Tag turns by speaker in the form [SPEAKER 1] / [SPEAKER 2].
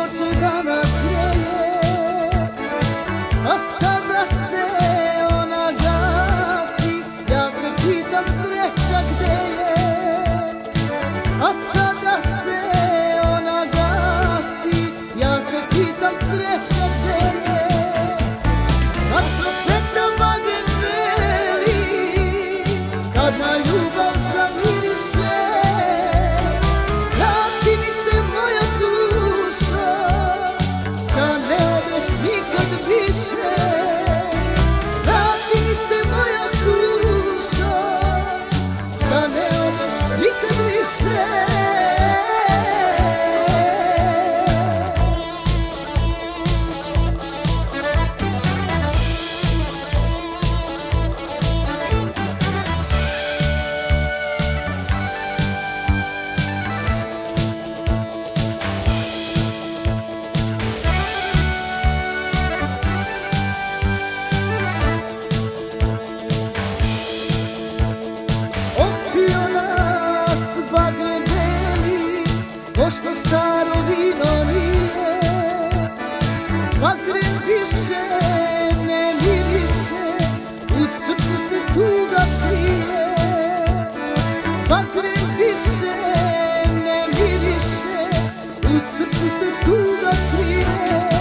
[SPEAKER 1] plače da nas greje, a sada se ona gasi. Ja se pitam sreća gde je, a sada se ona gasi. Ja se pitam sreća gde je. Kad proceta bagen beli, kad na ljubav zamiriše, vrati mi se moja duša, da ne odeš nikad više. Vrati mi se moja duša, da ne odeš nikad više. Pošto staro vino nije, bakren više ne miriše, u srcu se tuga krije. Bakren više ne miriše, u srcu se tuga krije.